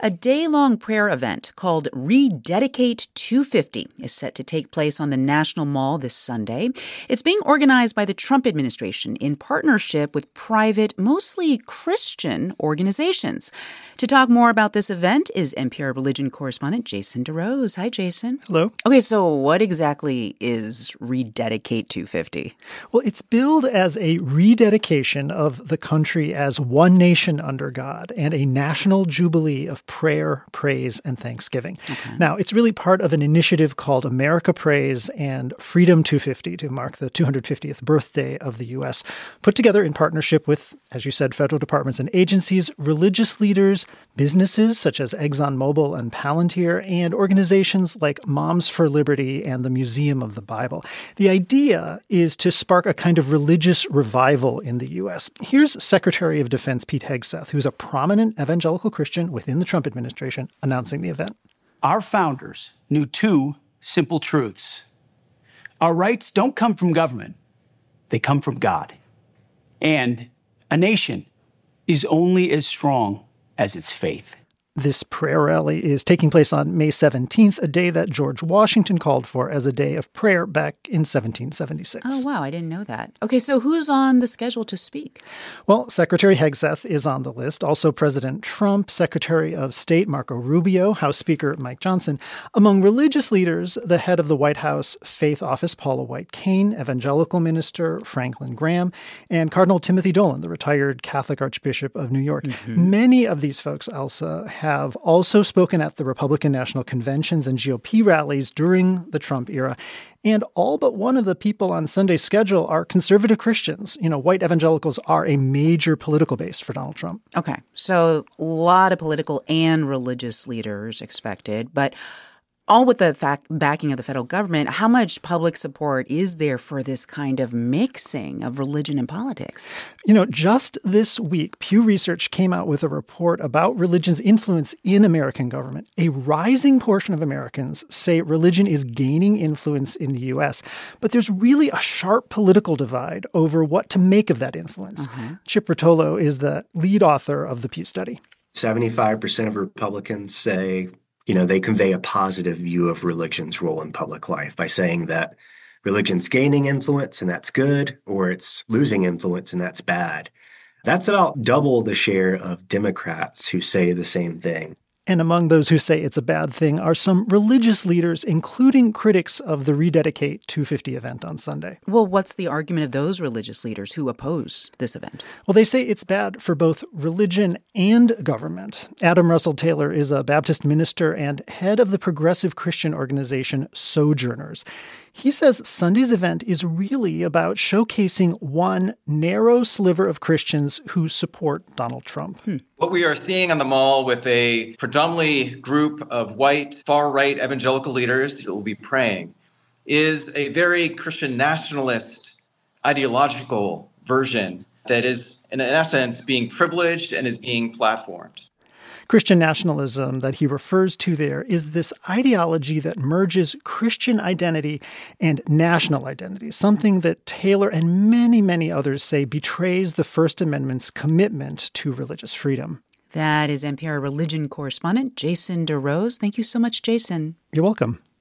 A day-long prayer event called Rededicate 250 is set to take place on the National Mall this Sunday. It's being organized by the Trump administration in partnership with private, mostly Christian organizations. To talk more about this event is NPR religion correspondent Jason DeRose. Hi, Jason. Hello. Okay, so what exactly is Rededicate 250? Well, it's billed as a rededication of the country as one nation under God and a national jubilee of prayer, praise, and thanksgiving. Okay. Now, it's really part of an initiative called America Prays and Freedom 250 to mark the 250th birthday of the U.S., put together in partnership with, as you said, federal departments and agencies, religious leaders, businesses such as ExxonMobil and Palantir, and organizations like Moms for Liberty and the Museum of the Bible. The idea is to spark a kind of religious revival in the U.S. Here's Secretary of Defense Pete Hegseth, who's a prominent evangelical Christian within the Trump administration, announcing the event. Our founders knew two simple truths. Our rights don't come from government. They come from God. And a nation is only as strong as its faith. This prayer rally is taking place on May 17th, a day that George Washington called for as a day of prayer back in 1776. Oh, wow, I didn't know that. Okay, so who's on the schedule to speak? Well, Secretary Hegseth is on the list, also President Trump, Secretary of State Marco Rubio, House Speaker Mike Johnson. Among religious leaders, the head of the White House Faith Office, Paula White-Cain, Evangelical Minister Franklin Graham, and Cardinal Timothy Dolan, the retired Catholic Archbishop of New York. Mm-hmm. Many of these folks, Elsa, have also spoken at the Republican National Conventions and GOP rallies during the Trump era. And all but one of the people on Sunday's schedule are conservative Christians. You know, white evangelicals are a major political base for Donald Trump. Okay, so a lot of political and religious leaders expected, but all with the backing of the federal government. How much public support is there for this kind of mixing of religion and politics? You know, just this week, Pew Research came out with a report about religion's influence in American government. A rising portion of Americans say religion is gaining influence in the U.S., but there's really a sharp political divide over what to make of that influence. Chip Rotolo is the lead author of the Pew study. 75% of Republicans say they convey a positive view of religion's role in public life by saying that religion's gaining influence and that's good, or it's losing influence and that's bad. That's about double the share of Democrats who say the same thing. And among those who say it's a bad thing are some religious leaders, including critics of the Rededicate 250 event on Sunday. Well, what's the argument of those religious leaders who oppose this event? Well, they say it's bad for both religion and government. Adam Russell Taylor is a Baptist minister and head of the progressive Christian organization Sojourners. He says Sunday's event is really about showcasing one narrow sliver of Christians who support Donald Trump. What we are seeing on the Mall with a predominantly group of white, far-right evangelical leaders that will be praying is a very Christian nationalist ideological version that is, in essence, being privileged and is being platformed. Christian nationalism that he refers to there is this ideology that merges Christian identity and national identity, something that Taylor and many, many others say betrays the First Amendment's commitment to religious freedom. That is NPR religion correspondent Jason DeRose. Thank you so much, Jason. You're welcome.